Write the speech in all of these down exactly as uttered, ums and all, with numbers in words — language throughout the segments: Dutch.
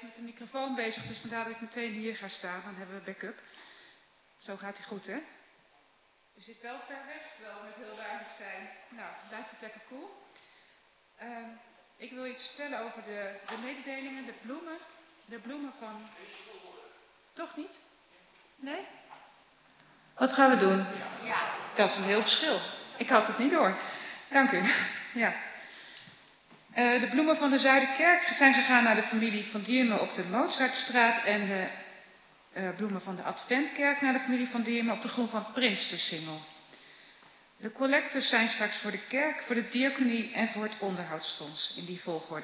met de microfoon bezig, dus vandaar dat ik meteen hier ga staan. Dan hebben we backup. Zo gaat hij goed, hè? U zit wel ver weg, terwijl we met heel weinig zijn. Nou, blijft het lekker cool. Uh, ik wil iets vertellen over de, de mededelingen, de bloemen. De bloemen van... Toch niet? Nee? Wat gaan we doen? Ja. Dat is een heel verschil. Ik had het niet door. Dank u. Ja. Uh, de bloemen van de Zuiderkerk zijn gegaan naar de familie van Diermen op de Mozartstraat en de uh, bloemen van de Adventkerk naar de familie van Diermen op de Groen van Prinstersingel. De collectes zijn straks voor de kerk, voor de diaconie en voor het onderhoudsfonds in die volgorde.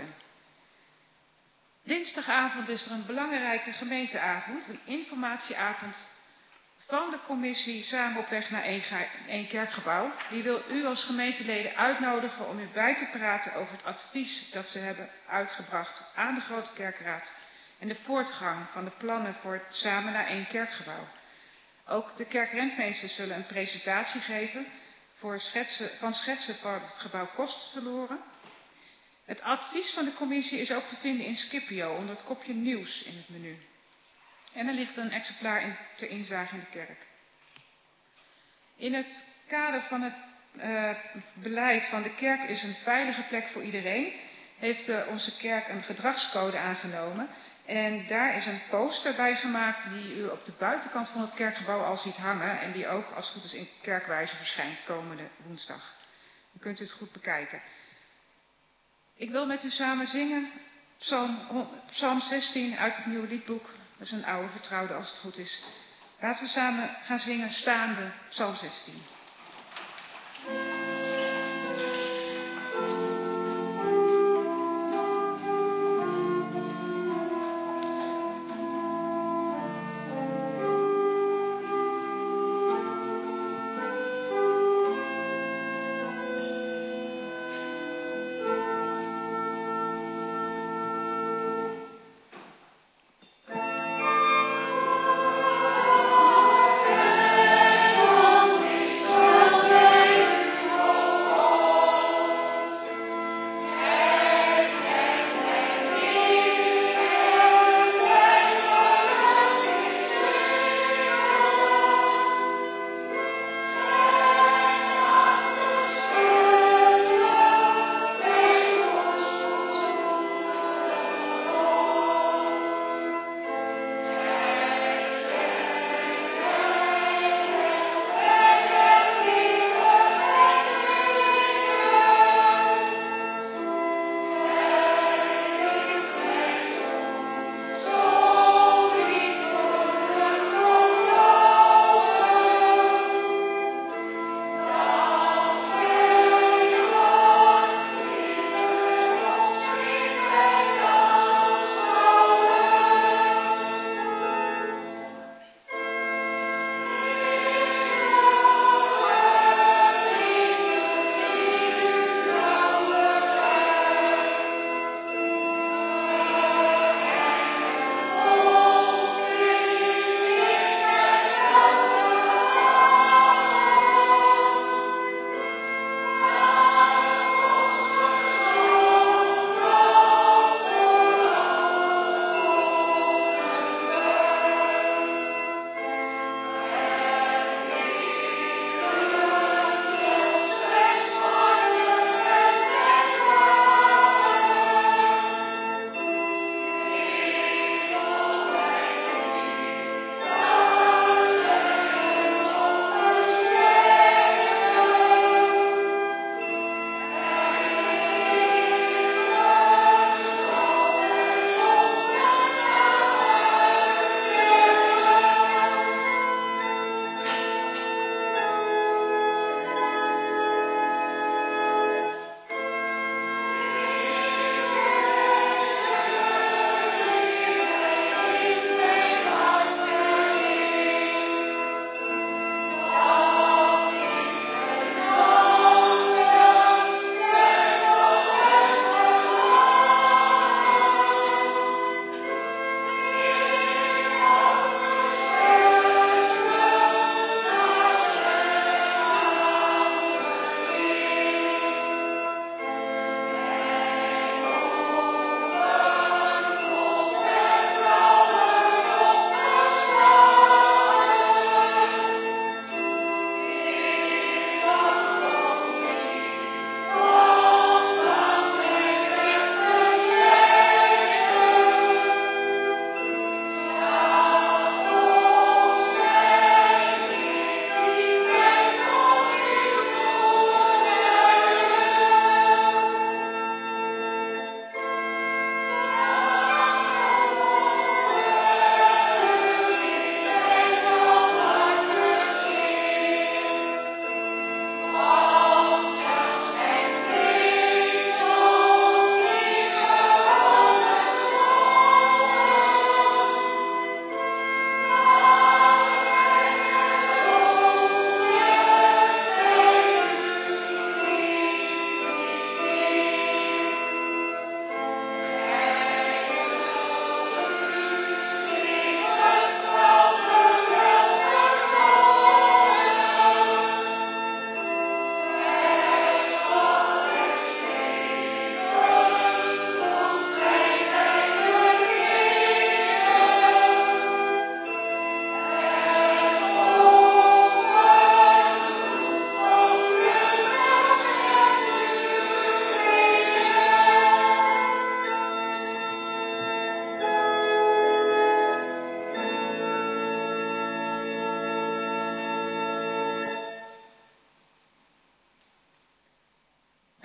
Dinsdagavond is er een belangrijke gemeenteavond, een informatieavond van de commissie Samen op weg naar één, één kerkgebouw. Die wil u als gemeenteleden uitnodigen om u bij te praten over het advies dat ze hebben uitgebracht aan de Grote Kerkraad en de voortgang van de plannen voor Samen naar één kerkgebouw. Ook de kerkrentmeesters zullen een presentatie geven voor schetsen, van schetsen van het gebouw Kostverloren. Het advies van de commissie is ook te vinden in Scipio onder het kopje nieuws in het menu. En er ligt een exemplaar in, ter inzage in de kerk. In het kader van het uh, beleid van de kerk is een veilige plek voor iedereen, heeft uh, onze kerk een gedragscode aangenomen. En daar is een poster bij gemaakt die u op de buitenkant van het kerkgebouw al ziet hangen. En die ook, als het goed is, in Kerkwijze verschijnt komende woensdag. Dan kunt u het goed bekijken. Ik wil met u samen zingen Psalm, Psalm zestien uit het Nieuwe Liedboek. Dat is een oude vertrouwde als het goed is. Laten we samen gaan zingen staande Psalm zestien. Is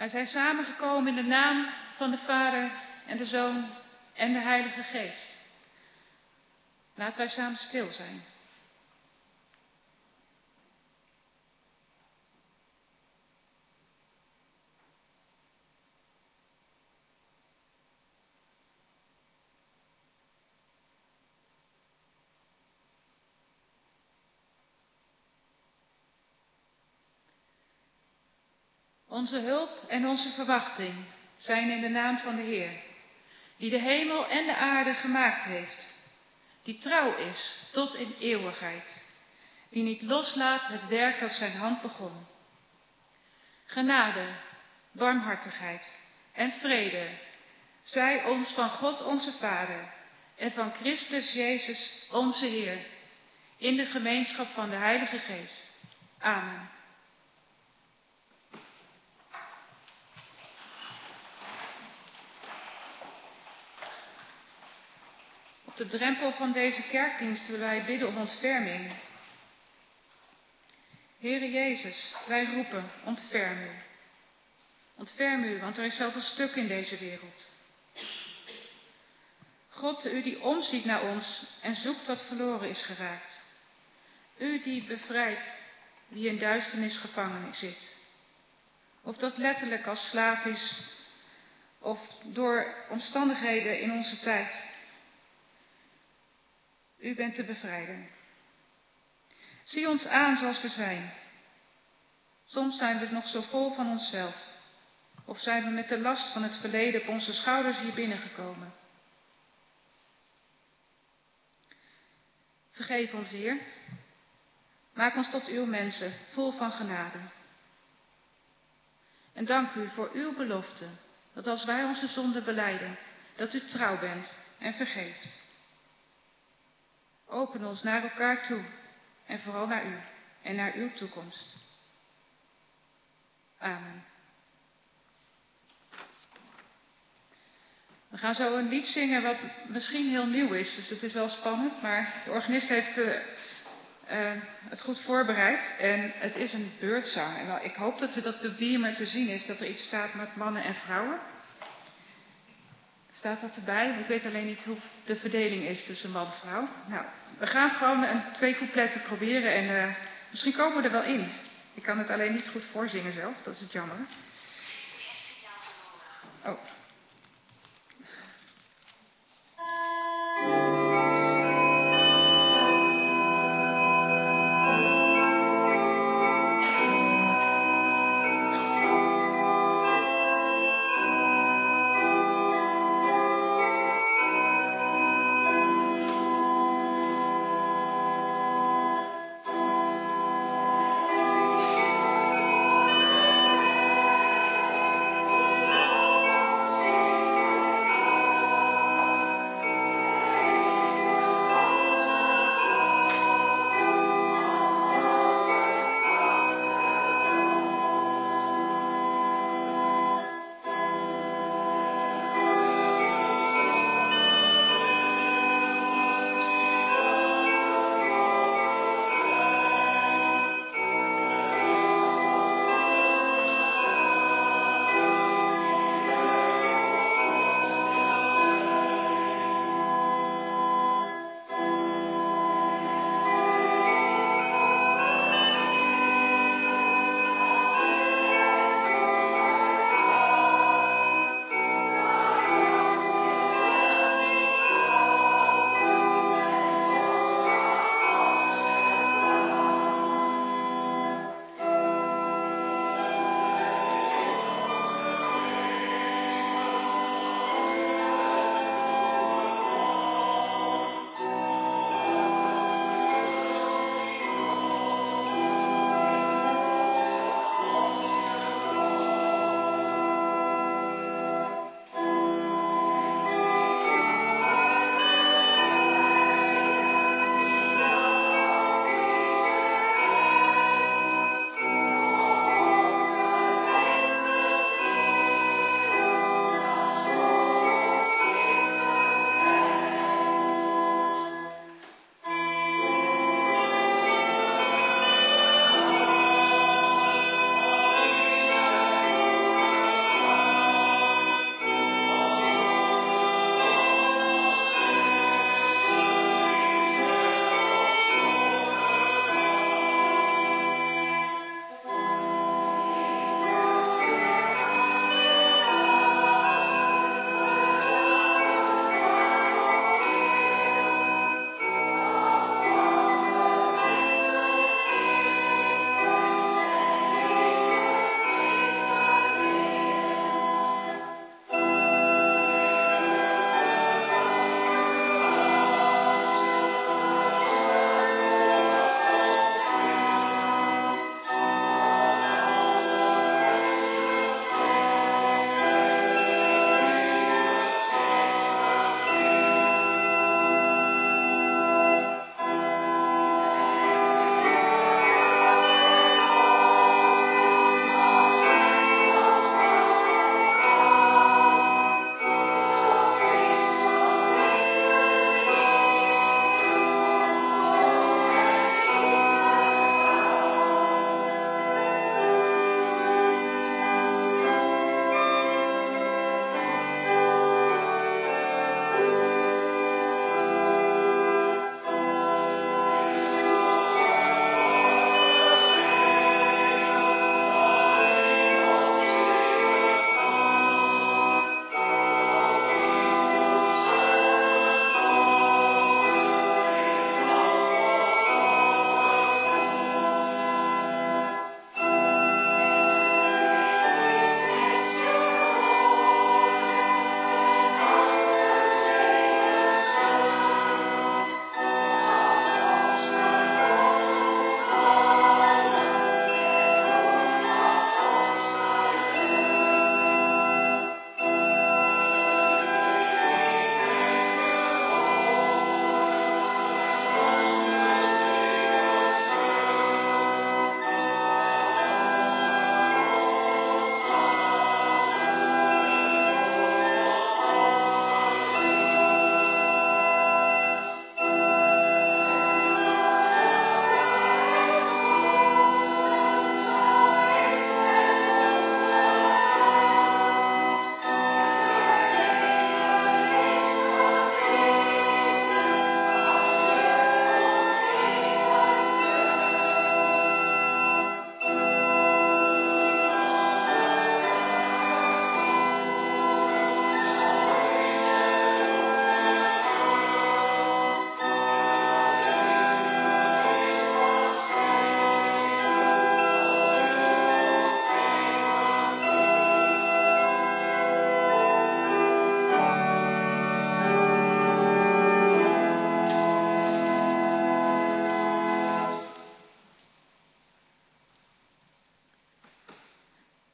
Wij zijn samengekomen in de naam van de Vader en de Zoon en de Heilige Geest. Laten wij samen stil zijn. Onze hulp en onze verwachting zijn in de naam van de Heer, die de hemel en de aarde gemaakt heeft, die trouw is tot in eeuwigheid, die niet loslaat het werk dat zijn hand begon. Genade, barmhartigheid en vrede zij ons van God onze Vader en van Christus Jezus onze Heer, in de gemeenschap van de Heilige Geest. Amen. Op de drempel van deze kerkdienst willen wij bidden om ontferming. Heere Jezus, wij roepen, ontferm u. Ontferm u, want er is zoveel stuk in deze wereld. God, u die omziet naar ons en zoekt wat verloren is geraakt. U die bevrijdt wie in duisternis gevangen zit. Of dat letterlijk als slaaf is, of door omstandigheden in onze tijd. U bent de bevrijder. Zie ons aan zoals we zijn. Soms zijn we nog zo vol van onszelf. Of zijn we met de last van het verleden op onze schouders hier binnengekomen. Vergeef ons, Heer. Maak ons tot uw mensen, vol van genade. En dank u voor uw belofte, dat als wij onze zonden belijden, dat u trouw bent en vergeeft. Open ons naar elkaar toe en vooral naar u en naar uw toekomst. Amen. We gaan zo een lied zingen wat misschien heel nieuw is, dus het is wel spannend, maar de organist heeft uh, uh, het goed voorbereid en het is een beurtzang. En wel, ik hoop dat het op de beamer te zien is, dat er iets staat met mannen en vrouwen. Staat dat erbij? Ik weet alleen niet hoe de verdeling is tussen man en vrouw. Nou, we gaan gewoon een, twee coupletten proberen en uh, misschien komen we er wel in. Ik kan het alleen niet goed voorzingen zelf, dat is het jammer. Oh. Thank you.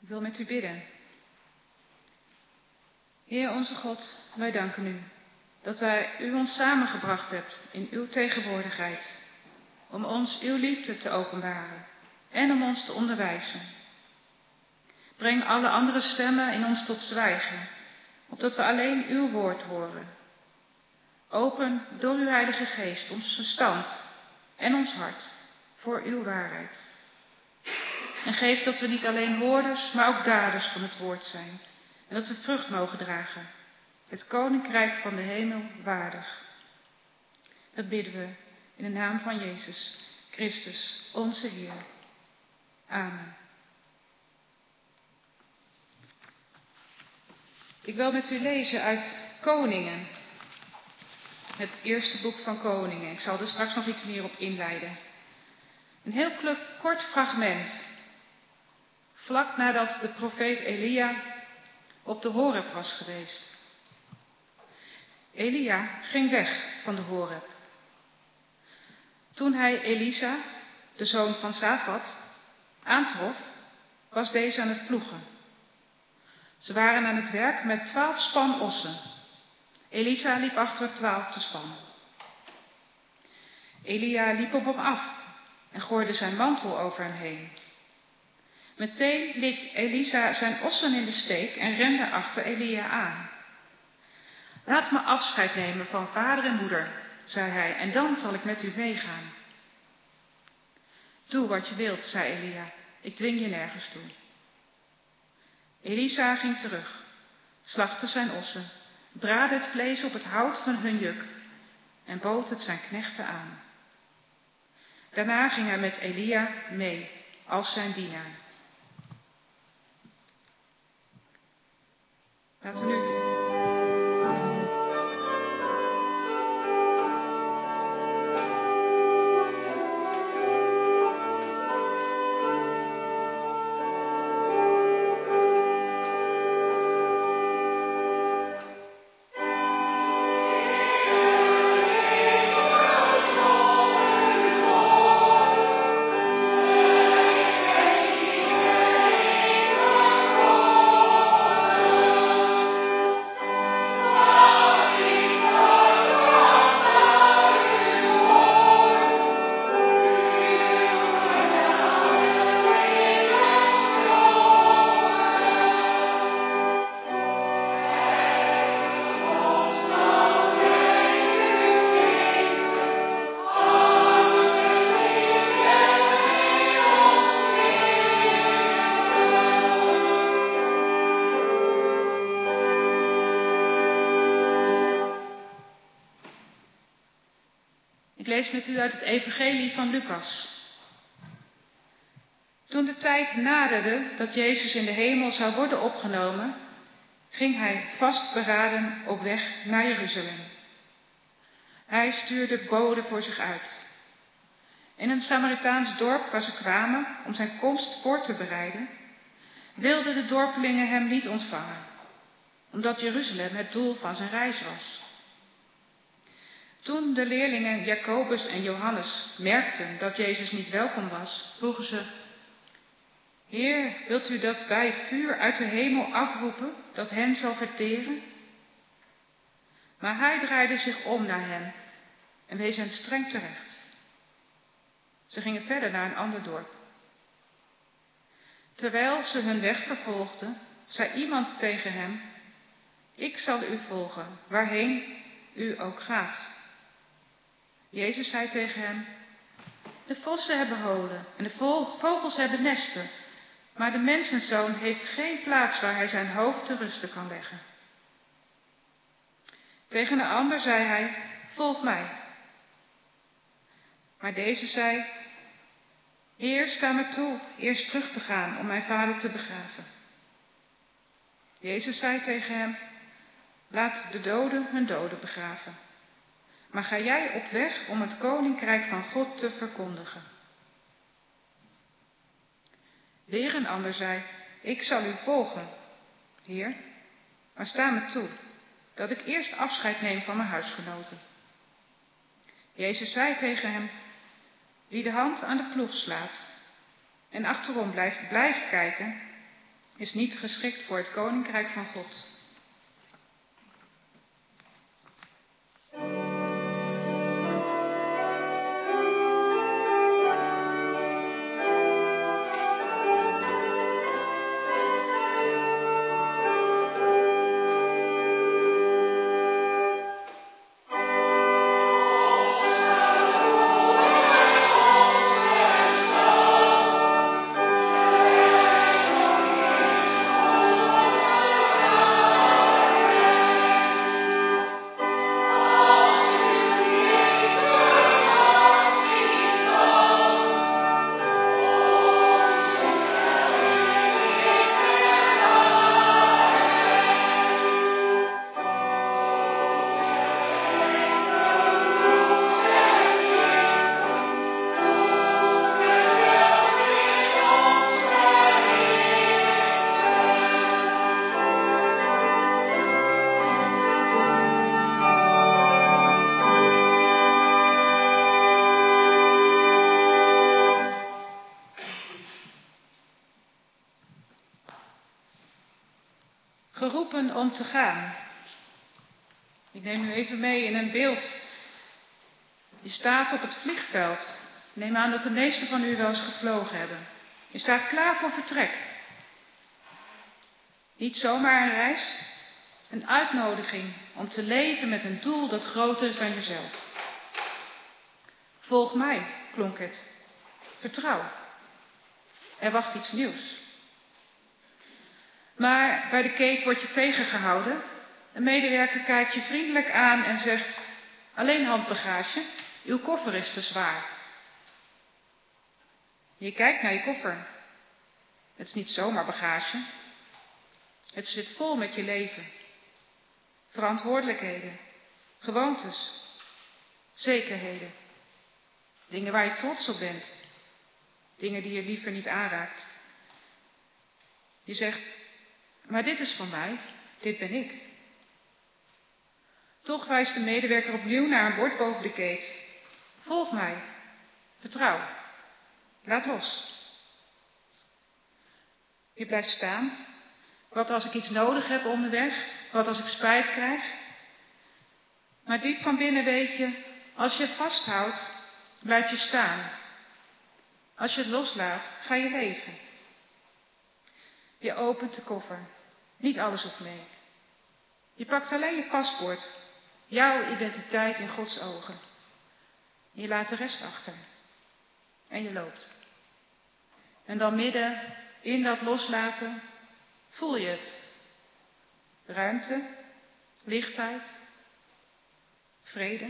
Ik wil met u bidden. Heer onze God, wij danken u dat wij u ons samengebracht hebt in uw tegenwoordigheid, om ons uw liefde te openbaren en om ons te onderwijzen. Breng alle andere stemmen in ons tot zwijgen, opdat we alleen uw woord horen. Open door uw Heilige Geest ons verstand en ons hart voor uw waarheid. En geef dat we niet alleen hoorders, maar ook daders van het woord zijn. En dat we vrucht mogen dragen, het koninkrijk van de hemel waardig. Dat bidden we in de naam van Jezus Christus, onze Heer. Amen. Ik wil met u lezen uit Koningen, het eerste boek van Koningen. Ik zal er straks nog iets meer op inleiden. Een heel kort fragment, vlak nadat de profeet Elia op de Horeb was geweest. Elia ging weg van de Horeb. Toen hij Elisa, de zoon van Safat, aantrof, was deze aan het ploegen. Ze waren aan het werk met twaalf span ossen. Elisa liep achter het twaalfde span. Elia liep op hem af en gooide zijn mantel over hem heen. Meteen liet Elisa zijn ossen in de steek en rende achter Elia aan. Laat me afscheid nemen van vader en moeder, zei hij, en dan zal ik met u meegaan. Doe wat je wilt, zei Elia, ik dwing je nergens toe. Elisa ging terug, slachtte zijn ossen, braadde het vlees op het hout van hun juk en bood het zijn knechten aan. Daarna ging hij met Elia mee als zijn dienaar. Laten we nu het Ik lees met u uit het Evangelie van Lucas. Toen de tijd naderde dat Jezus in de hemel zou worden opgenomen, ging hij vastberaden op weg naar Jeruzalem. Hij stuurde boden voor zich uit. In een Samaritaans dorp waar ze kwamen om zijn komst voor te bereiden, wilden de dorpelingen hem niet ontvangen, omdat Jeruzalem het doel van zijn reis was. Toen de leerlingen Jacobus en Johannes merkten dat Jezus niet welkom was, vroegen ze: Heer, wilt u dat wij vuur uit de hemel afroepen dat hen zal verteren? Maar hij draaide zich om naar hen en wees hen streng terecht. Ze gingen verder naar een ander dorp. Terwijl ze hun weg vervolgden, zei iemand tegen hem: Ik zal u volgen, waarheen u ook gaat. Jezus zei tegen hem: De vossen hebben holen en de vogels hebben nesten, maar de mensenzoon heeft geen plaats waar hij zijn hoofd te rusten kan leggen. Tegen een ander zei hij: Volg mij. Maar deze zei: Heer, sta me toe eerst terug te gaan om mijn vader te begraven. Jezus zei tegen hem: Laat de doden hun doden begraven. Maar ga jij op weg om het koninkrijk van God te verkondigen. Weer een ander zei: Ik zal u volgen, Heer, maar sta me toe dat ik eerst afscheid neem van mijn huisgenoten. Jezus zei tegen hem: Wie de hand aan de ploeg slaat en achterom blijft, blijft kijken, is niet geschikt voor het koninkrijk van God. Geroepen om te gaan. Ik neem u even mee in een beeld. Je staat op het vliegveld. Ik neem aan dat de meesten van u wel eens gevlogen hebben. Je staat klaar voor vertrek. Niet zomaar een reis. Een uitnodiging om te leven met een doel dat groter is dan jezelf. Volg mij, klonk het. Vertrouw. Er wacht iets nieuws. Maar bij de gate word je tegengehouden. Een medewerker kijkt je vriendelijk aan en zegt: alleen handbagage, uw koffer is te zwaar. Je kijkt naar je koffer. Het is niet zomaar bagage. Het zit vol met je leven. Verantwoordelijkheden, gewoontes, zekerheden. Dingen waar je trots op bent. Dingen die je liever niet aanraakt. Je zegt: maar dit is van mij, dit ben ik. Toch wijst de medewerker opnieuw naar een bord boven de gate. Volg mij, vertrouw, laat los. Je blijft staan. Wat als ik iets nodig heb onderweg? Wat als ik spijt krijg? Maar diep van binnen weet je, als je vasthoudt, blijf je staan. Als je het loslaat, ga je leven. Je opent de koffer. Niet alles hoeft mee. Je pakt alleen je paspoort, jouw identiteit in Gods ogen. Je laat de rest achter. En je loopt. En dan midden in dat loslaten voel je het. Ruimte, lichtheid, vrede.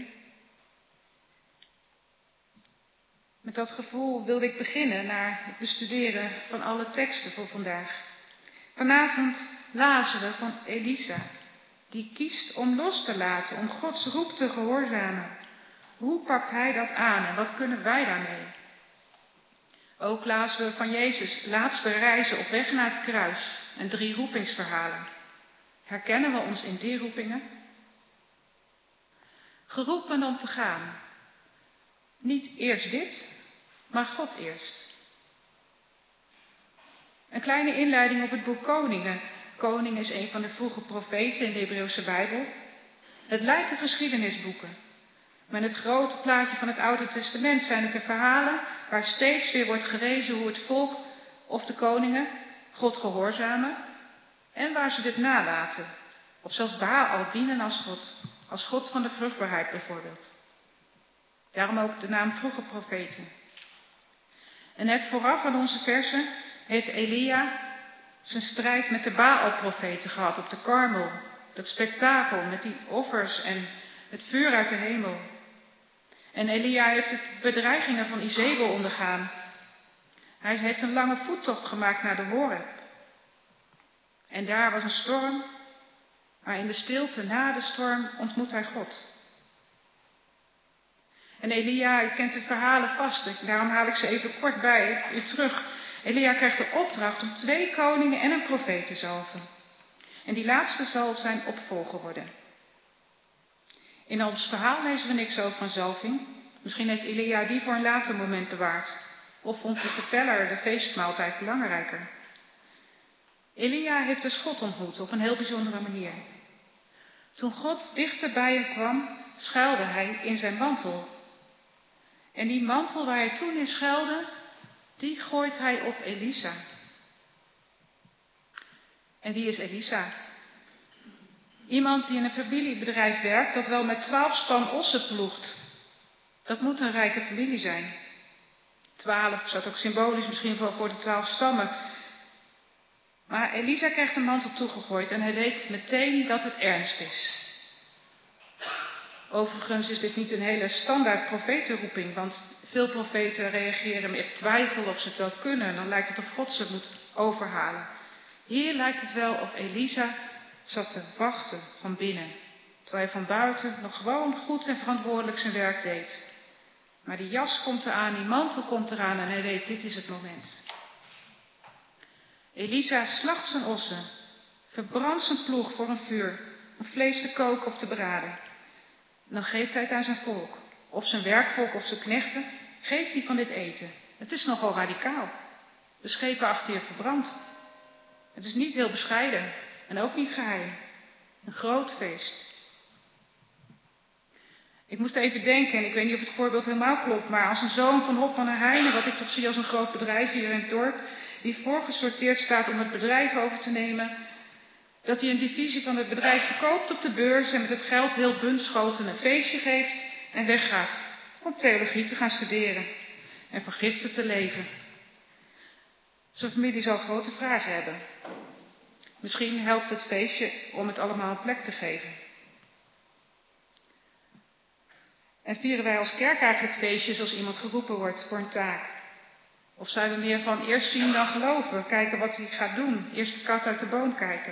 Met dat gevoel wilde ik beginnen naar het bestuderen van alle teksten voor vandaag. Vanavond lazen we van Elisa, die kiest om los te laten, om Gods roep te gehoorzamen. Hoe pakt hij dat aan en wat kunnen wij daarmee? Ook lazen we van Jezus' laatste reizen op weg naar het kruis en drie roepingsverhalen. Herkennen we ons in die roepingen? Geroepen om te gaan. Niet eerst dit, maar God eerst. Een kleine inleiding op het boek Koningen. Koning is een van de vroege profeten in de Hebreeuwse Bijbel. Het lijken geschiedenisboeken. Maar in het grote plaatje van het Oude Testament zijn het de verhalen waar steeds weer wordt gewezen hoe het volk of de koningen God gehoorzamen en waar ze dit nalaten. Of zelfs Baal dienen als God, als God van de vruchtbaarheid bijvoorbeeld. Daarom ook de naam vroege profeten. En net vooraf aan onze versen heeft Elia zijn strijd met de Baal-profeten gehad op de Karmel. Dat spektakel met die offers en het vuur uit de hemel. En Elia heeft de bedreigingen van Izebel ondergaan. Hij heeft een lange voettocht gemaakt naar de Horeb. En daar was een storm, maar in de stilte na de storm ontmoet hij God. En Elia, u kent de verhalen vast, daarom haal ik ze even kort bij u terug. Elia krijgt de opdracht om twee koningen en een profeet te zalven. En die laatste zal zijn opvolger worden. In ons verhaal lezen we niks over een zalving. Misschien heeft Elia die voor een later moment bewaard. Of vond de verteller de feestmaaltijd belangrijker. Elia heeft dus God ontmoet op een heel bijzondere manier. Toen God dichter bij hem kwam, schuilde hij in zijn mantel. En die mantel waar hij toen in schuilde, die gooit hij op Elisa. En wie is Elisa? Iemand die in een familiebedrijf werkt dat wel met twaalf span ossen ploegt. Dat moet een rijke familie zijn. Twaalf staat ook symbolisch misschien wel voor de twaalf stammen. Maar Elisa krijgt een mantel toegegooid en hij weet meteen dat het ernst is. Overigens is dit niet een hele standaard profetenroeping, want veel profeten reageren met twijfel of ze het wel kunnen. Dan lijkt het of God ze moet overhalen. Hier lijkt het wel of Elisa zat te wachten van binnen, terwijl hij van buiten nog gewoon goed en verantwoordelijk zijn werk deed. Maar die jas komt eraan, die mantel komt eraan en hij weet, dit is het moment. Elisa slacht zijn ossen, verbrandt zijn ploeg voor een vuur, om vlees te koken of te braden. En dan geeft hij het aan zijn volk, of zijn werkvolk of zijn knechten, geeft hij van dit eten. Het is nogal radicaal. De schepen achter je verbrand. Het is niet heel bescheiden en ook niet geheim. Een groot feest. Ik moest even denken, en ik weet niet of het voorbeeld helemaal klopt, maar als een zoon van Hopman en Heijnen, wat ik toch zie als een groot bedrijf hier in het dorp, die voorgesorteerd staat om het bedrijf over te nemen, dat hij een divisie van het bedrijf verkoopt op de beurs en met het geld heel buntschoten een feestje geeft en weggaat om theologie te gaan studeren en van giften te leven. Zijn familie zal grote vragen hebben. Misschien helpt het feestje om het allemaal een plek te geven. En vieren wij als kerk eigenlijk feestjes als iemand geroepen wordt voor een taak? Of zijn we meer van eerst zien dan geloven, kijken wat hij gaat doen, eerst de kat uit de boom kijken?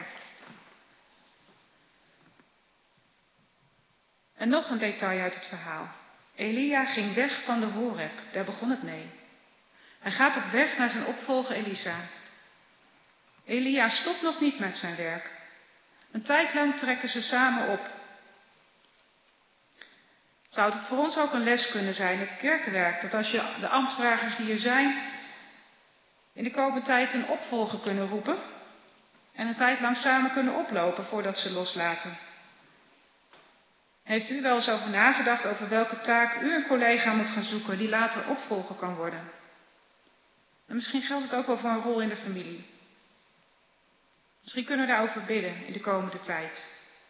En nog een detail uit het verhaal. Elia ging weg van de Horeb, daar begon het mee. Hij gaat op weg naar zijn opvolger Elisa. Elia stopt nog niet met zijn werk. Een tijd lang trekken ze samen op. Zou het voor ons ook een les kunnen zijn, het kerkenwerk, dat als je de ambtsdragers die er zijn, in de komende tijd een opvolger kunnen roepen en een tijd lang samen kunnen oplopen voordat ze loslaten. Heeft u wel eens over nagedacht over welke taak u een collega moet gaan zoeken die later opvolger kan worden? En misschien geldt het ook wel voor een rol in de familie. Misschien kunnen we daarover bidden in de komende tijd.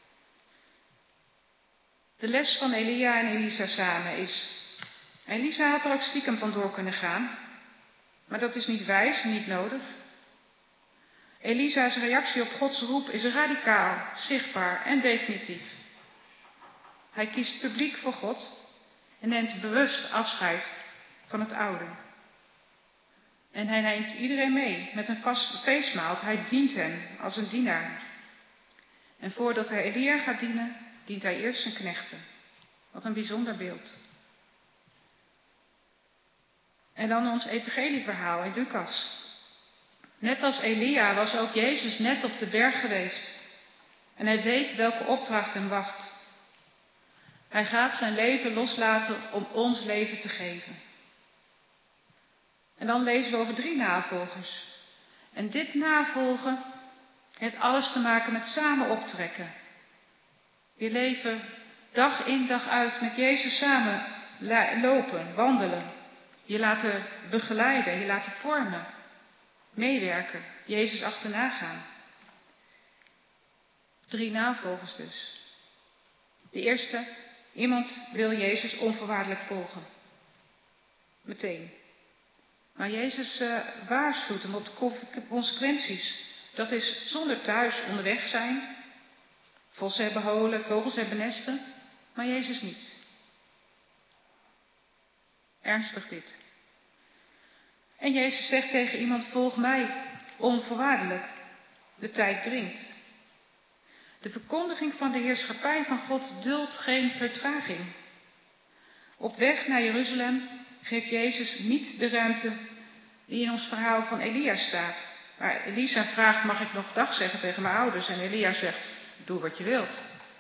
De les van Elia en Elisa samen is, Elisa had er ook stiekem vandoor kunnen gaan, maar dat is niet wijs en niet nodig. Elisa's reactie op Gods roep is radicaal, zichtbaar en definitief. Hij kiest publiek voor God en neemt bewust afscheid van het oude. En hij neemt iedereen mee met een vast feestmaal. Hij dient hen als een dienaar. En voordat hij Elia gaat dienen, dient hij eerst zijn knechten. Wat een bijzonder beeld. En dan ons evangelieverhaal in Lucas. Net als Elia was ook Jezus net op de berg geweest. En hij weet welke opdracht hem wacht. Hij gaat zijn leven loslaten om ons leven te geven. En dan lezen we over drie navolgers. En dit navolgen heeft alles te maken met samen optrekken. Je leven dag in dag uit met Jezus samen lopen, wandelen. Je laten begeleiden, je laten vormen, meewerken, Jezus achterna gaan. Drie navolgers dus. De eerste, iemand wil Jezus onvoorwaardelijk volgen. Meteen. Maar Jezus uh, waarschuwt hem op de consequenties. Dat is zonder thuis onderweg zijn. Vossen hebben holen, vogels hebben nesten. Maar Jezus niet. Ernstig dit. En Jezus zegt tegen iemand, volg mij, onvoorwaardelijk. De tijd dringt. De verkondiging van de heerschappij van God duldt geen vertraging. Op weg naar Jeruzalem geeft Jezus niet de ruimte die in ons verhaal van Elia staat. Waar Elisa vraagt, mag ik nog dag zeggen tegen mijn ouders? En Elia zegt, doe wat je wilt.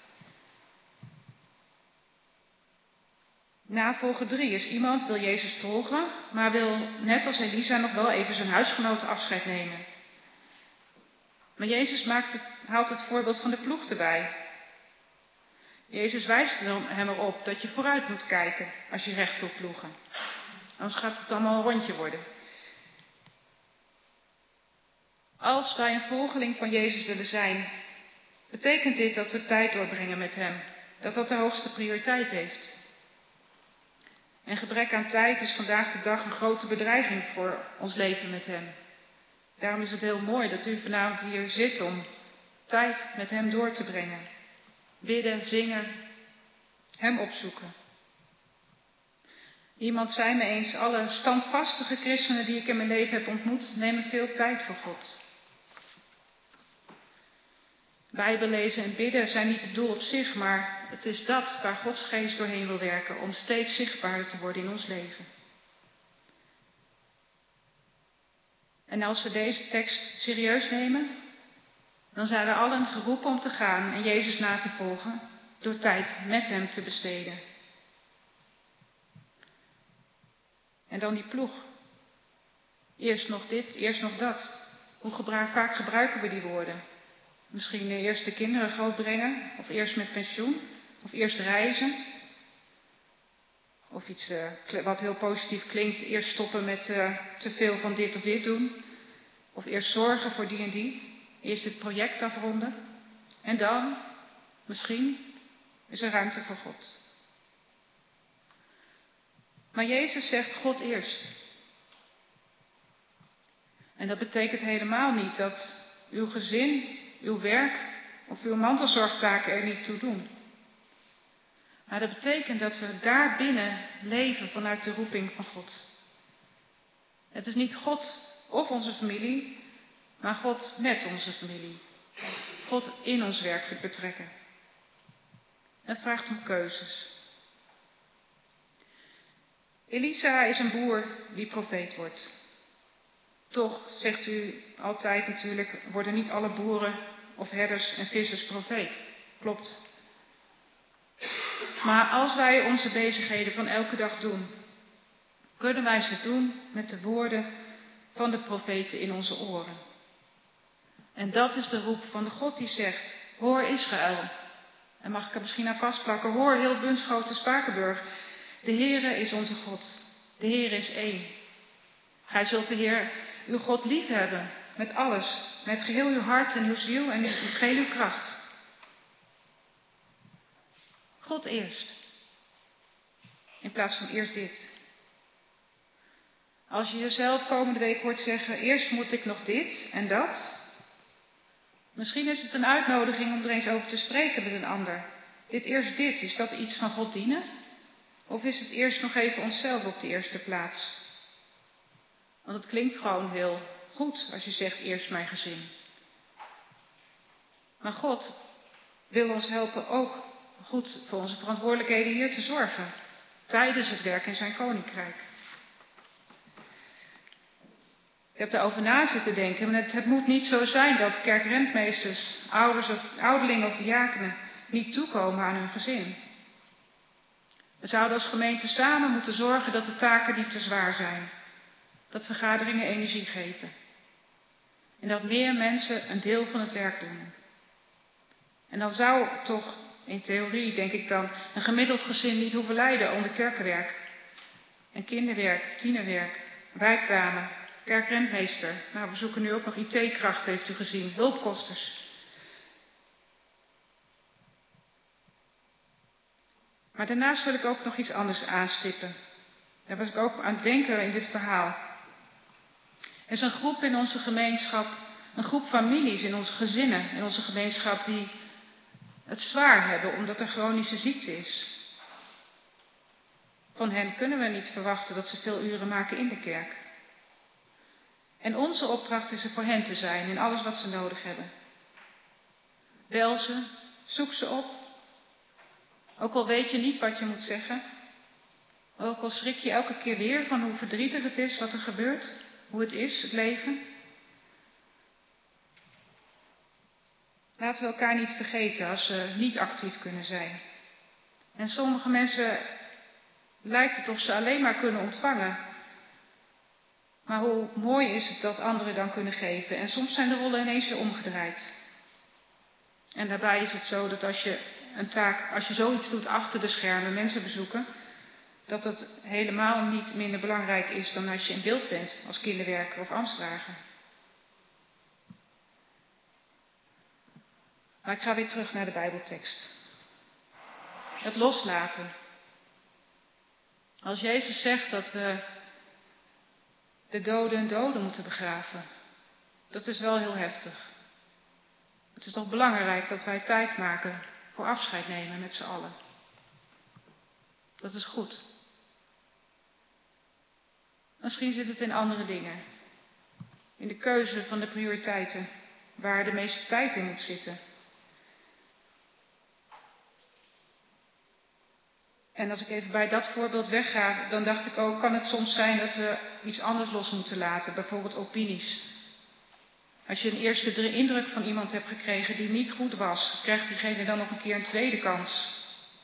Navolger drie is iemand wil Jezus volgen, maar wil net als Elisa nog wel even zijn huisgenoten afscheid nemen. Maar Jezus maakt het, haalt het voorbeeld van de ploeg erbij. Jezus wijst hem erop dat je vooruit moet kijken als je recht wil ploegen. Anders gaat het allemaal een rondje worden. Als wij een volgeling van Jezus willen zijn, betekent dit dat we tijd doorbrengen met hem. Dat dat de hoogste prioriteit heeft. En gebrek aan tijd is vandaag de dag een grote bedreiging voor ons leven met hem. Daarom is het heel mooi dat u vanavond hier zit om tijd met hem door te brengen. Bidden, zingen, hem opzoeken. Iemand zei me eens, alle standvastige christenen die ik in mijn leven heb ontmoet, nemen veel tijd voor God. Bijbel lezen en bidden zijn niet het doel op zich, maar het is dat waar Gods geest doorheen wil werken om steeds zichtbaarder te worden in ons leven. En als we deze tekst serieus nemen, dan zijn we allen geroepen om te gaan en Jezus na te volgen door tijd met hem te besteden. En dan die ploeg. Eerst nog dit, eerst nog dat. Hoe gebruik, vaak gebruiken we die woorden? Misschien eerst de kinderen grootbrengen, of eerst met pensioen, of eerst reizen. Of iets uh, wat heel positief klinkt, eerst stoppen met uh, te veel van dit of dit doen. Of eerst zorgen voor die en die. Eerst het project afronden. En dan, misschien, is er ruimte voor God. Maar Jezus zegt God eerst. En dat betekent helemaal niet dat uw gezin, uw werk of uw mantelzorgtaken er niet toe doen. Maar dat betekent dat we daarbinnen leven vanuit de roeping van God. Het is niet God of onze familie, maar God met onze familie. God in ons werk betrekken. Het vraagt om keuzes. Elisa is een boer die profeet wordt. Toch, zegt u altijd natuurlijk, worden niet alle boeren of herders en vissers profeet. Klopt. Maar als wij onze bezigheden van elke dag doen, kunnen wij ze doen met de woorden van de profeten in onze oren. En dat is de roep van de God die zegt, hoor Israël. En mag ik er misschien aan vastplakken, hoor heel Bunschoten Spakenburg. De Heere is onze God. De Heere is één. Gij zult de Heer uw God lief hebben, met alles, met geheel uw hart en uw ziel en met geheel uw kracht. God eerst, in plaats van eerst dit. Als je jezelf komende week hoort zeggen, eerst moet ik nog dit en dat. Misschien is het een uitnodiging om er eens over te spreken met een ander. Dit eerst dit, is dat iets van God dienen? Of is het eerst nog even onszelf op de eerste plaats? Want het klinkt gewoon heel goed als je zegt eerst mijn gezin. Maar God wil ons helpen ook goed voor onze verantwoordelijkheden hier te zorgen. Tijdens het werk in zijn koninkrijk. Ik heb daarover na zitten denken. Maar het, het moet niet zo zijn dat kerkrentmeesters, ouders of ouderlingen of diakenen niet toekomen aan hun gezin. We zouden als gemeente samen moeten zorgen dat de taken niet te zwaar zijn. Dat vergaderingen energie geven. En dat meer mensen een deel van het werk doen. En dan zou toch, in theorie denk ik dan, een gemiddeld gezin niet hoeven lijden onder kerkenwerk. En kinderwerk, tienerwerk, wijkdame, kerkrentmeester. Nou, we zoeken nu ook nog I T-kracht, heeft u gezien, hulpkosters. Maar daarnaast wil ik ook nog iets anders aanstippen. Daar was ik ook aan het denken in dit verhaal. Er is een groep in onze gemeenschap, een groep families in onze gezinnen, in onze gemeenschap, die het zwaar hebben omdat er chronische ziekte is. Van hen kunnen we niet verwachten dat ze veel uren maken in de kerk. En onze opdracht is er voor hen te zijn in alles wat ze nodig hebben. Bel ze, zoek ze op. Ook al weet je niet wat je moet zeggen. Ook al schrik je elke keer weer van hoe verdrietig het is wat er gebeurt. Hoe het is, het leven. Laten we elkaar niet vergeten als we niet actief kunnen zijn. En sommige mensen lijkt het of ze alleen maar kunnen ontvangen. Maar hoe mooi is het dat anderen dan kunnen geven. En soms zijn de rollen ineens weer omgedraaid. En daarbij is het zo dat als je een taak, als je zoiets doet achter de schermen, mensen bezoeken, dat het helemaal niet minder belangrijk is dan als je in beeld bent als kinderwerker of ambtsdrager. Maar ik ga weer terug naar de Bijbeltekst. Het loslaten. Als Jezus zegt dat we de doden en doden moeten begraven, dat is wel heel heftig. Het is toch belangrijk dat wij tijd maken voor afscheid nemen met z'n allen. Dat is goed. Misschien zit het in andere dingen. In de keuze van de prioriteiten, waar de meeste tijd in moet zitten. En als ik even bij dat voorbeeld wegga, dan dacht ik ook, kan het soms zijn dat we iets anders los moeten laten, bijvoorbeeld opinies. Als je een eerste indruk van iemand hebt gekregen die niet goed was, krijgt diegene dan nog een keer een tweede kans.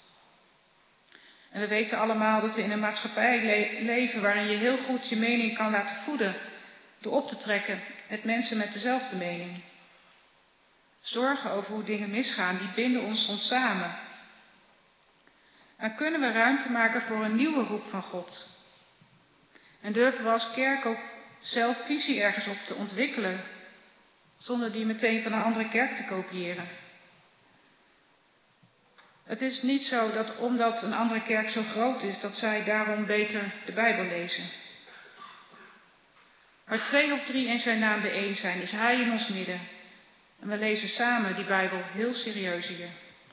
En we weten allemaal dat we in een maatschappij le- leven waarin je heel goed je mening kan laten voeden door op te trekken met mensen met dezelfde mening. Zorgen over hoe dingen misgaan, die binden ons soms samen. Maar kunnen we ruimte maken voor een nieuwe roep van God? En durven we als kerk ook zelf visie ergens op te ontwikkelen, zonder die meteen van een andere kerk te kopiëren? Het is niet zo dat omdat een andere kerk zo groot is, dat zij daarom beter de Bijbel lezen. Waar twee of drie in zijn naam bijeen zijn, is Hij in ons midden. En we lezen samen die Bijbel heel serieus hier.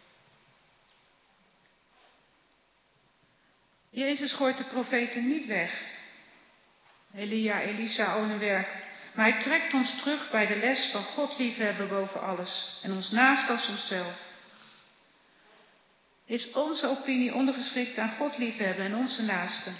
Jezus gooit de profeten niet weg. Elia, Elisa, al hun werk. Maar hij trekt ons terug bij de les van God liefhebben boven alles. En ons naast als onszelf. Is onze opinie ondergeschikt aan God liefhebben en onze naasten?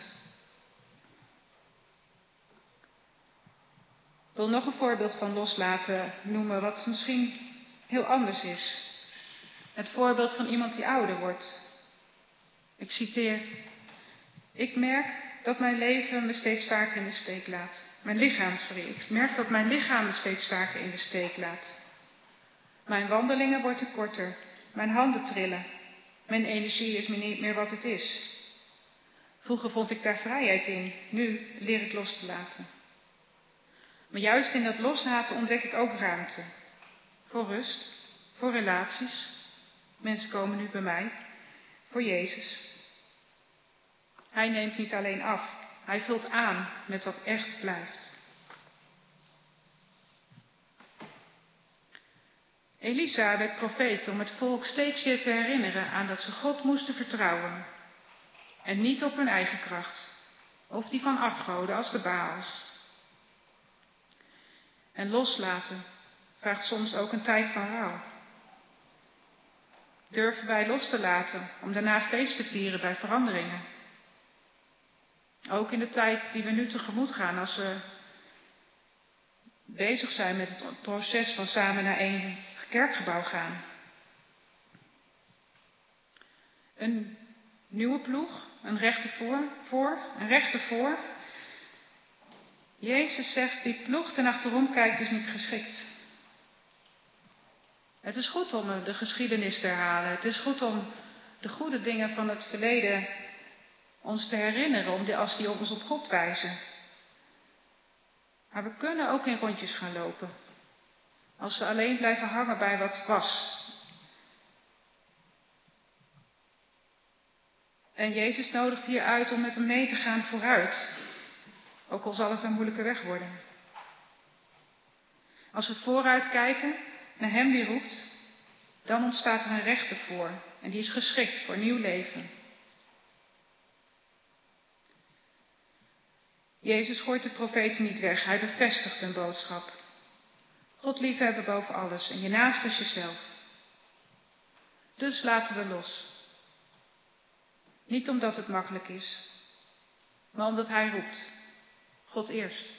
Ik wil nog een voorbeeld van loslaten noemen wat misschien heel anders is. Het voorbeeld van iemand die ouder wordt. Ik citeer. Ik merk dat mijn leven me steeds vaker in de steek laat. Mijn lichaam, sorry. Ik merk dat mijn lichaam me steeds vaker in de steek laat. Mijn wandelingen worden korter. Mijn handen trillen. Mijn energie is me niet meer wat het is. Vroeger vond ik daar vrijheid in. Nu leer ik los te laten. Maar juist in dat loslaten ontdek ik ook ruimte. Voor rust. Voor relaties. Mensen komen nu bij mij. Voor Jezus. Hij neemt niet alleen af. Hij vult aan met wat echt blijft. Elisa werd profeet om het volk steeds weer te herinneren aan dat ze God moesten vertrouwen. En niet op hun eigen kracht. Of die van afgoden als de Baals. En loslaten vraagt soms ook een tijd van rouw. Durven wij los te laten om daarna feest te vieren bij veranderingen? Ook in de tijd die we nu tegemoet gaan als we bezig zijn met het proces van samen naar één kerkgebouw gaan. Een nieuwe ploeg, een rechter voor, voor, een rechter voor. Jezus zegt, wie ploegt en achterom kijkt is niet geschikt. Het is goed om de geschiedenis te herhalen. Het is goed om de goede dingen van het verleden ons te herinneren, om die, als die ons op God wijzen. Maar we kunnen ook in rondjes gaan lopen. Als we alleen blijven hangen bij wat was. En Jezus nodigt hier uit om met hem mee te gaan vooruit. Ook al zal het een moeilijke weg worden. Als we vooruit kijken naar hem die roept, dan ontstaat er een rechter voor. En die is geschikt voor nieuw leven. Jezus gooit de profeten niet weg. Hij bevestigt hun boodschap. God liefhebben boven alles en je naast als jezelf. Dus laten we los. Niet omdat het makkelijk is, maar omdat hij roept. God eerst.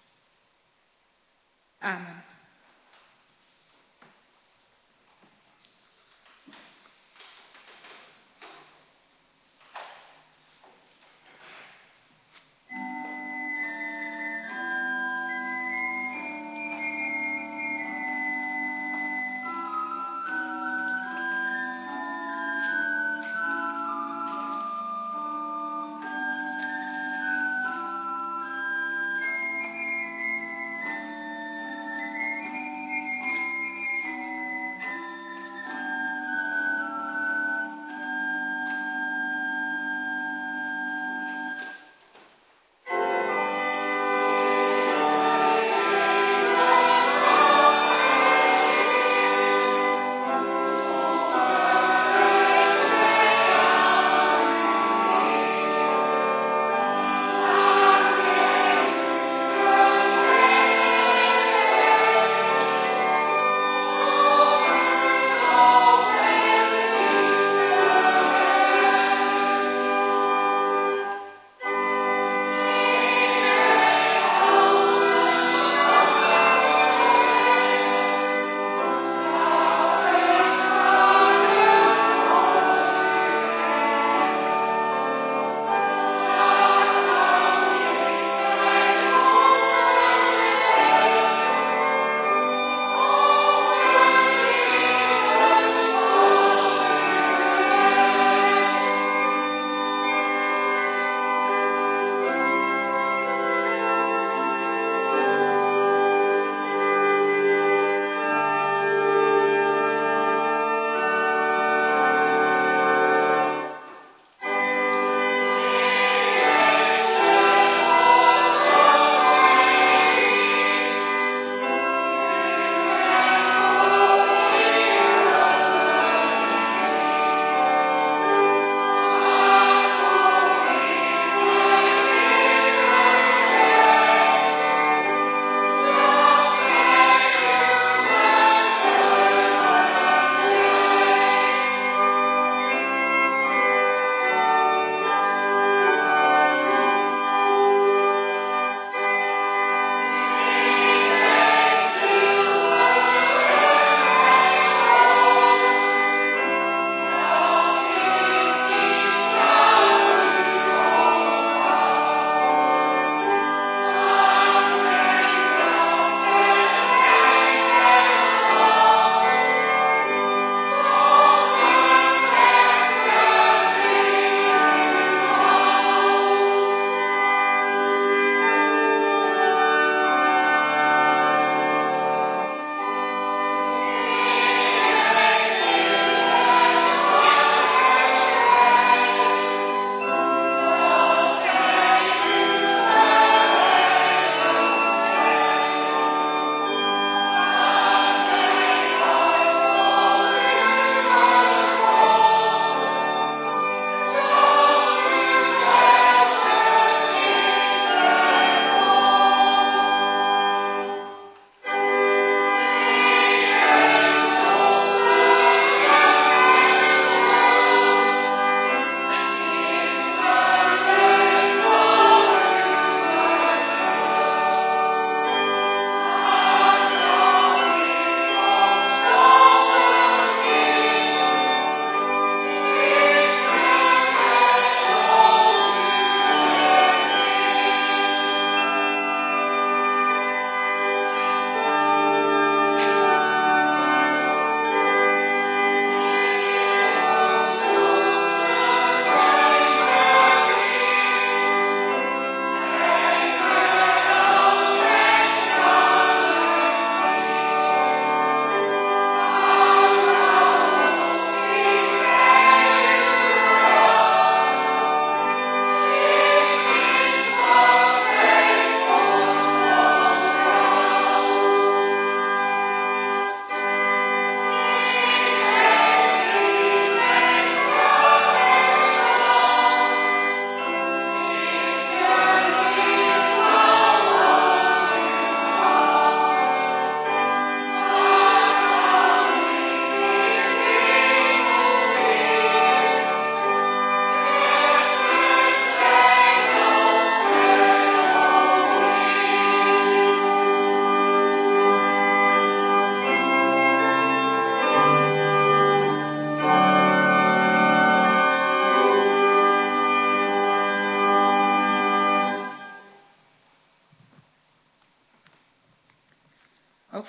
Amen.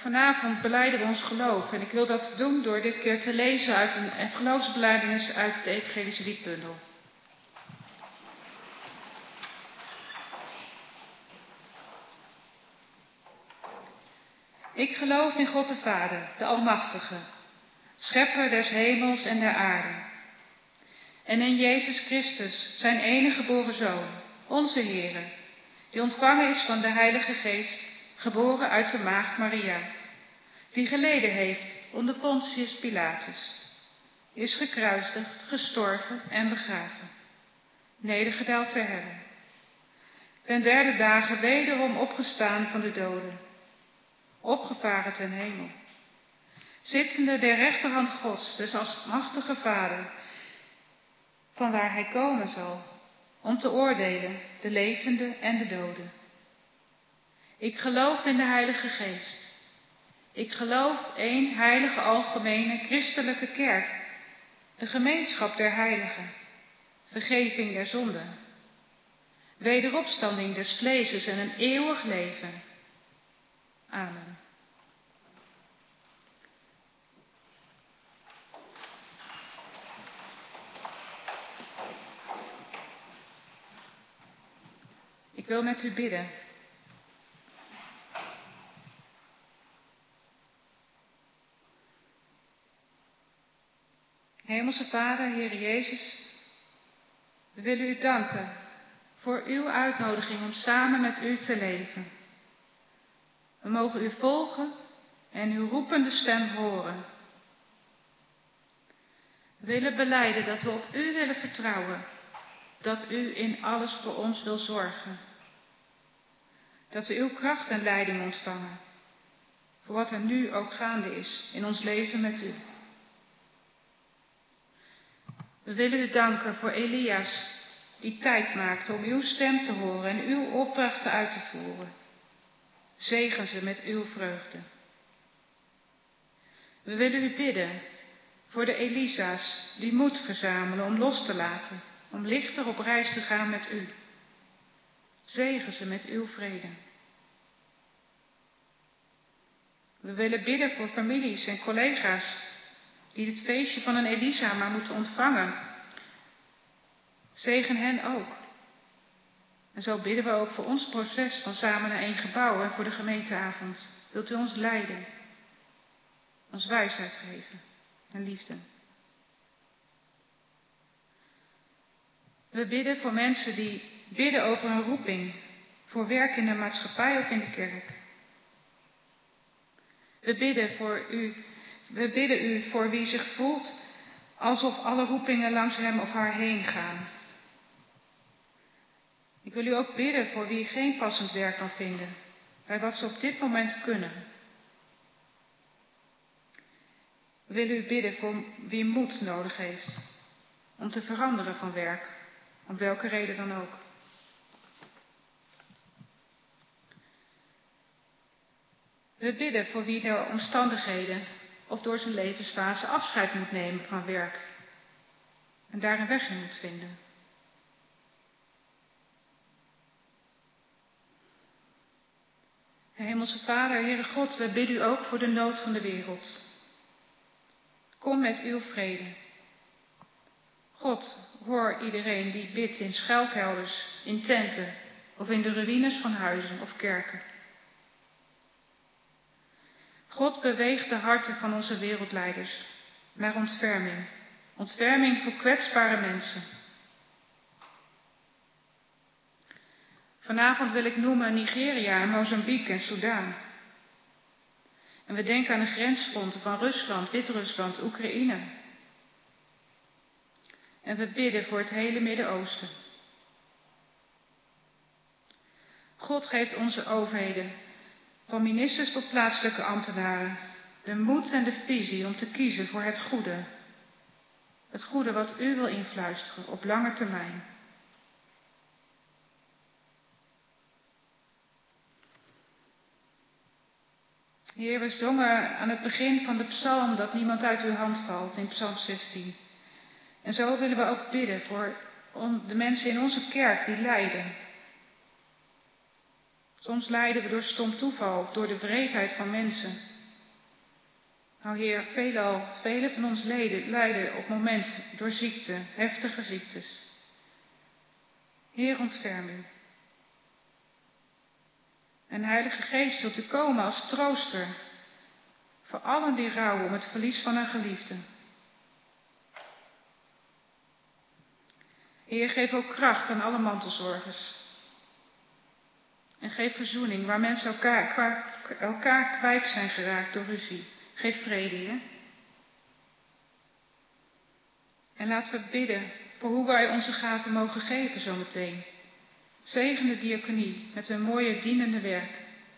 vanavond belijden we ons geloof. En ik wil dat doen door dit keer te lezen uit een geloofsbelijdenis uit de Evangelische liedbundel. Ik geloof in God de Vader, de Almachtige, schepper des hemels en der aarde. En in Jezus Christus, zijn enige geboren Zoon, onze Heere, die ontvangen is van de Heilige Geest, geboren uit de maagd Maria, die geleden heeft onder Pontius Pilatus, is gekruisigd, gestorven en begraven, nedergedaald ter helle, ten derde dagen wederom opgestaan van de doden, opgevaren ten hemel, zittende der rechterhand Gods, des almachtige Vader, van waar hij komen zal, om te oordelen de levenden en de doden. Ik geloof in de Heilige Geest. Ik geloof één heilige algemene christelijke kerk, de gemeenschap der heiligen, vergeving der zonden, wederopstanding des vleeses en een eeuwig leven. Amen. Ik wil met u bidden. Hemelse Vader, Heer Jezus, we willen u danken voor uw uitnodiging om samen met u te leven. We mogen u volgen en uw roepende stem horen. We willen belijden dat we op u willen vertrouwen, dat u in alles voor ons wil zorgen. Dat we uw kracht en leiding ontvangen, voor wat er nu ook gaande is in ons leven met u. We willen u danken voor Elias, die tijd maakte om uw stem te horen en uw opdrachten uit te voeren. Zegen ze met uw vreugde. We willen u bidden voor de Elisa's die moed verzamelen om los te laten, om lichter op reis te gaan met u. Zegen ze met uw vrede. We willen bidden voor families en collega's die het feestje van een Elisa maar moeten ontvangen. Zegen hen ook. En zo bidden we ook voor ons proces van samen naar één gebouw en voor de gemeenteavond. Wilt u ons leiden, ons wijsheid geven en liefde. We bidden voor mensen die bidden over een roeping, voor werk in de maatschappij of in de kerk. We bidden voor u, we bidden u voor wie zich voelt alsof alle roepingen langs hem of haar heen gaan. Ik wil u ook bidden voor wie geen passend werk kan vinden, bij wat ze op dit moment kunnen. We willen u bidden voor wie moed nodig heeft om te veranderen van werk, om welke reden dan ook. We bidden voor wie door omstandigheden of door zijn levensfase afscheid moet nemen van werk en daar een weg in moet vinden. Hemelse Vader, Heere God, we bidden u ook voor de nood van de wereld. Kom met uw vrede. God, hoor iedereen die bidt in schuilkelders, in tenten of in de ruïnes van huizen of kerken. God beweegt de harten van onze wereldleiders naar ontferming. Ontferming voor kwetsbare mensen. Vanavond wil ik noemen Nigeria, Mozambique en Soudaan. En we denken aan de grensfronten van Rusland, Wit-Rusland, Oekraïne. En we bidden voor het hele Midden-Oosten. God geeft onze overheden, van ministers tot plaatselijke ambtenaren, de moed en de visie om te kiezen voor het goede. Het goede wat u wil influisteren op lange termijn. Heer, we zongen aan het begin van de psalm dat niemand uit uw hand valt, in psalm zestien. En zo willen we ook bidden voor de mensen in onze kerk die lijden. Soms lijden we door stom toeval of door de wreedheid van mensen. O Heer, veelal, vele van ons leden lijden op het moment door ziekte, heftige ziektes. Heer, ontferm u. En Heilige Geest wilt u komen als trooster voor allen die rouwen om het verlies van een geliefde. Heer, geef ook kracht aan alle mantelzorgers. En geef verzoening waar mensen elkaar, elkaar kwijt zijn geraakt door ruzie. Geef vrede, Heer. En laten we bidden voor hoe wij onze gaven mogen geven zometeen. Zegen de diaconie met hun mooie dienende werk.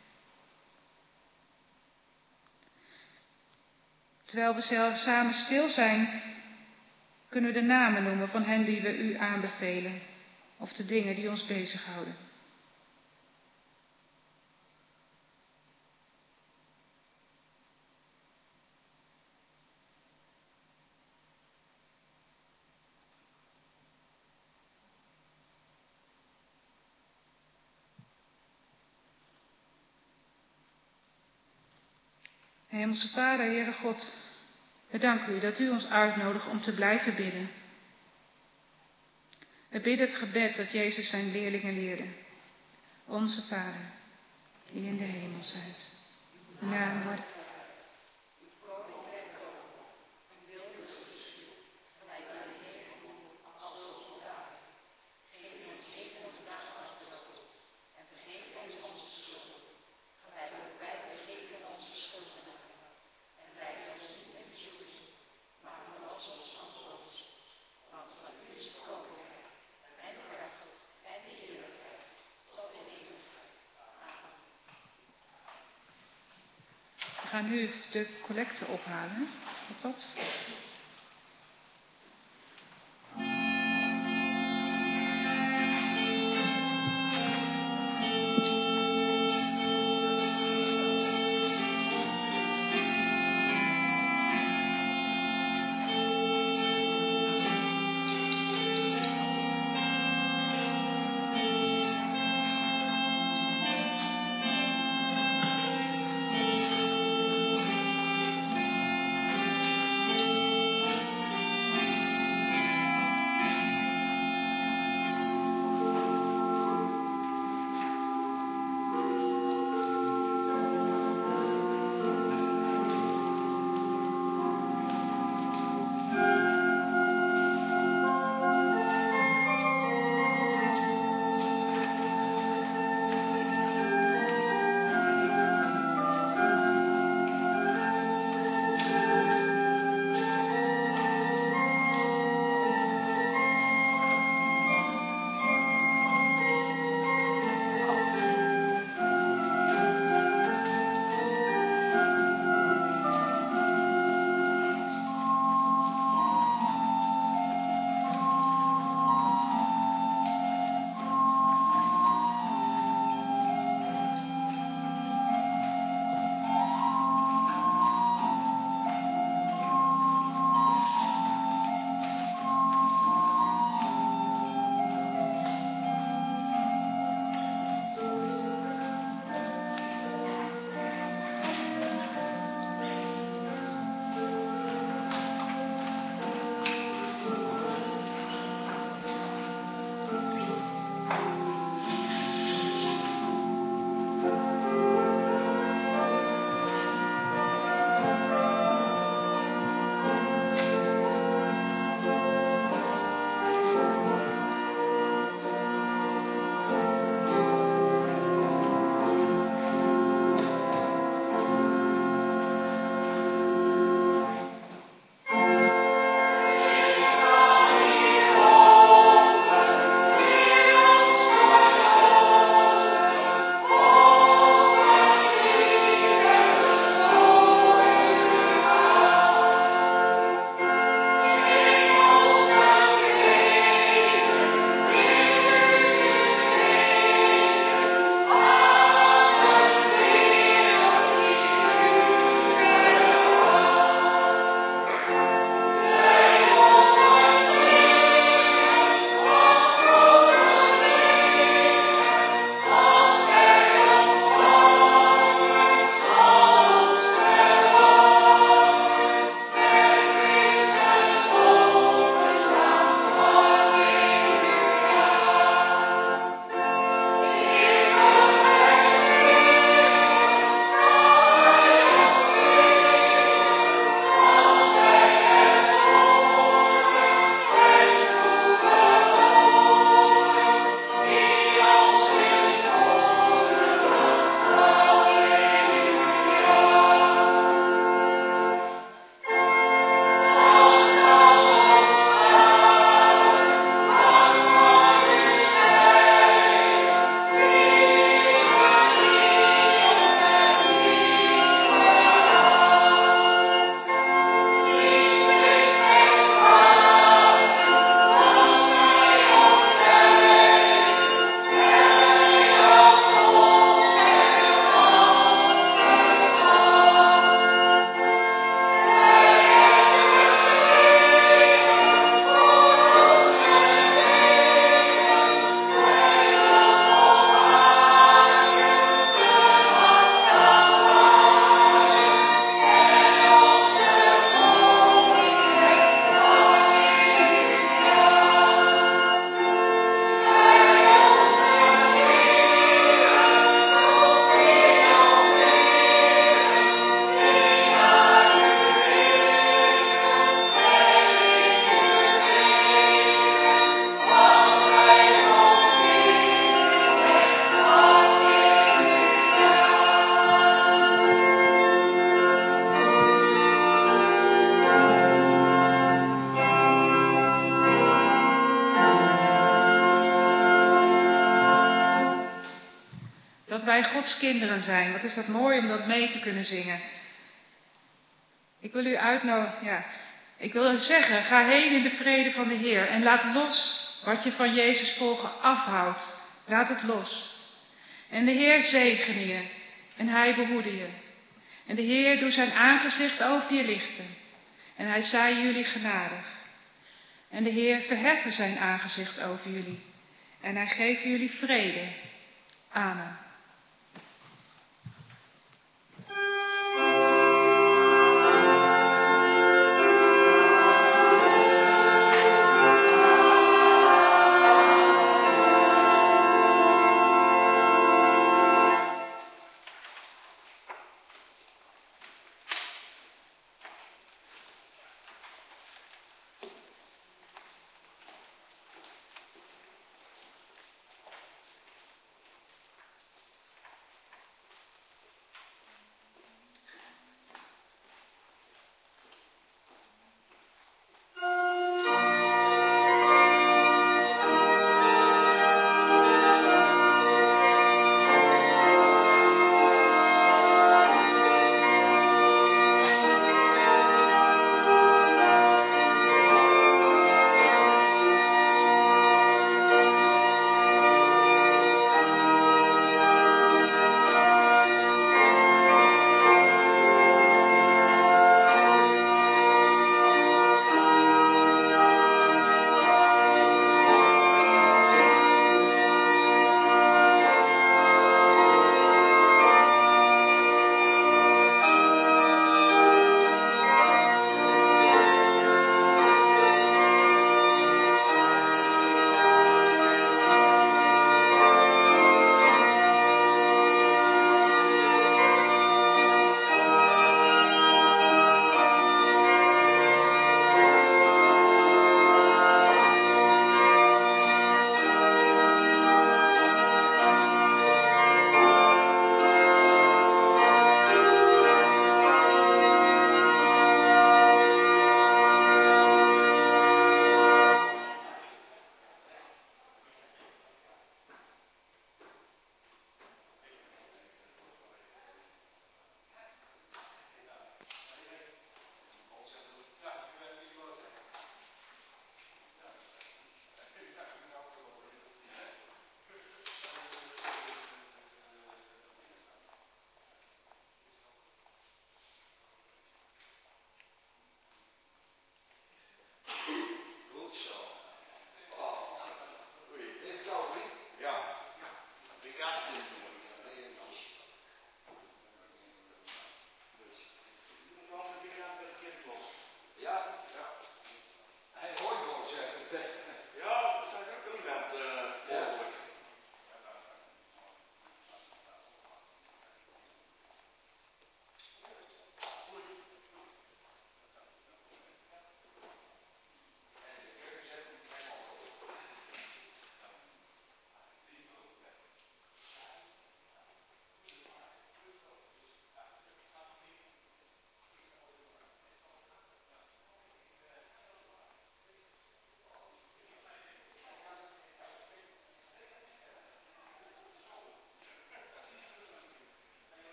Terwijl we samen stil zijn, kunnen we de namen noemen van hen die we u aanbevelen. Of de dingen die ons bezighouden. Hemelse Vader, Heere God, we danken u dat u ons uitnodigt om te blijven bidden. We bidden het gebed dat Jezus zijn leerlingen leerde. Onze Vader, die in de hemel zijt. Uw naam wordt. We gaan nu de collecte ophalen. Op dat. Dat wij Gods kinderen zijn. Wat is dat mooi om dat mee te kunnen zingen. Ik wil u uitnodigen, ja, ik wil u zeggen, ga heen in de vrede van de Heer en laat los wat je van Jezus volgen afhoudt. Laat het los. En de Heer zegene je en Hij behoede je. En de Heer doet zijn aangezicht over je lichten en Hij zij jullie genadig. En de Heer verheffen zijn aangezicht over jullie en Hij geeft jullie vrede. Amen.